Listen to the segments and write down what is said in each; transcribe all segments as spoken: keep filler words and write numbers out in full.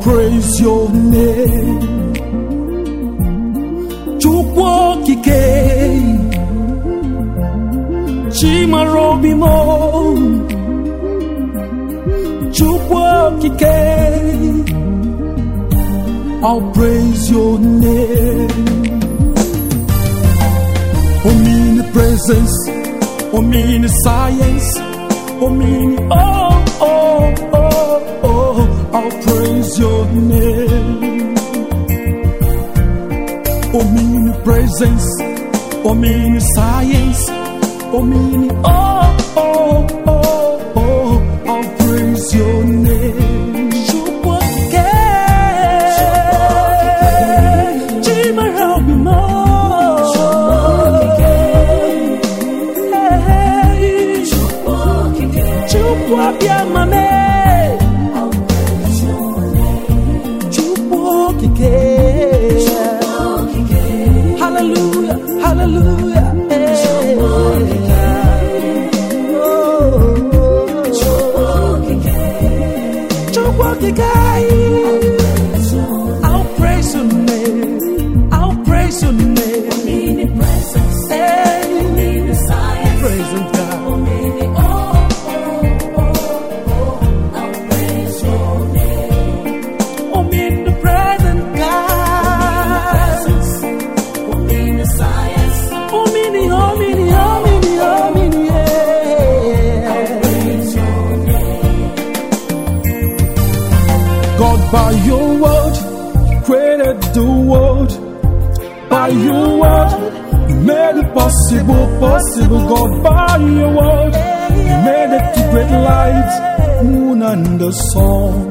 praise your name. Chukwu kike, Chimarobimo. Chukwu kike, I'll praise your name. Omnipresence, omniscience, omni oh oh oh oh, I'll praise your name. Omnipresence, omniscience, omni oh oh oh oh, I'll praise your name. Hallelujah, hallelujah. I'll praise your name. I'll praise your name. Praise God. God, by your word, created the world. By your word, you made it possible, possible. God, by your word, you made it to great light, moon and the sun.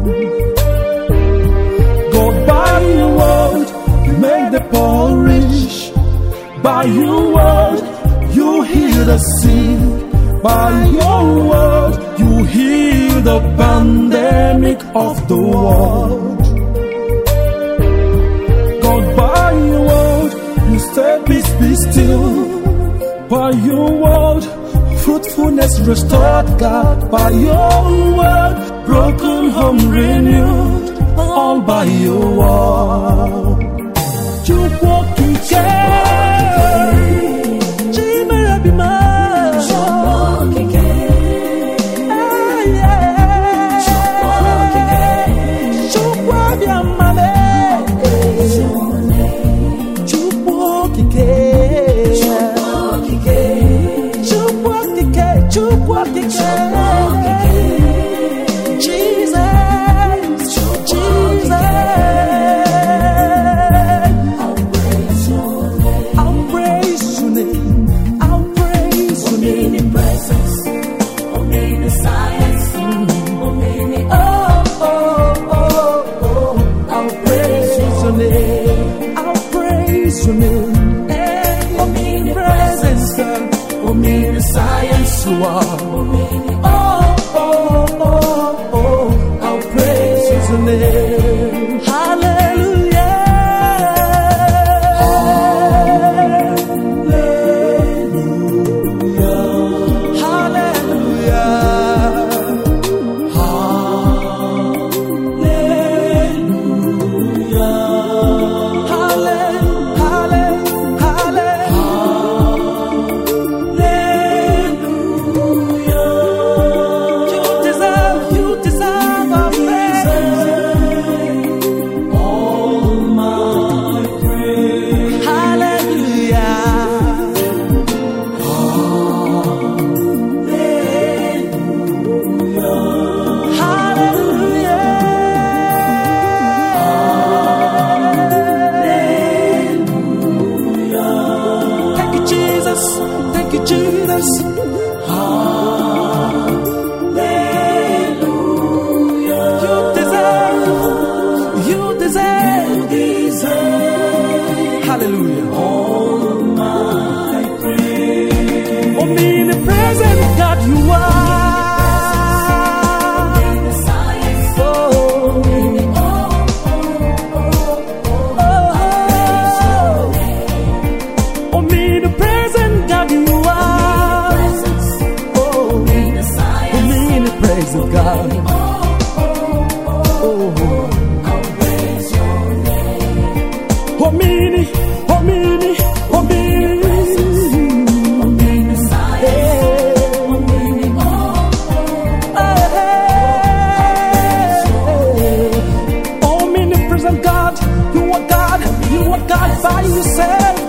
God, by your word, you made the poor rich. By your word, you heal the sick. By your word, you heal the pandemic of the world. God, by your word, you say peace be still. By your word, fruitfulness restored. God, by your word, broken home renewed. All by your word. You walk in care. Science, oh, oh, oh, oh, I'll praise His name. Hallelujah, hallelujah, hallelujah, hallelujah, hallelujah, thank you, Jesus. Hallelujah. You deserve, you deserve, you deserve. Hallelujah. All my praise. Omnipresent God, you are. Praise of God. Oh, oh, oh, oh. by yourself.